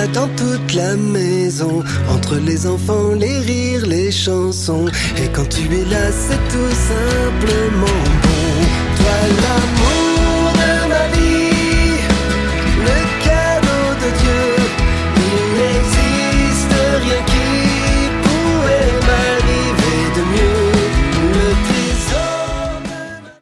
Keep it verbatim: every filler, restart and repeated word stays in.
dans toute la maison, entre les enfants, les rires, les chansons. Et quand tu es là, c'est tout simplement bon.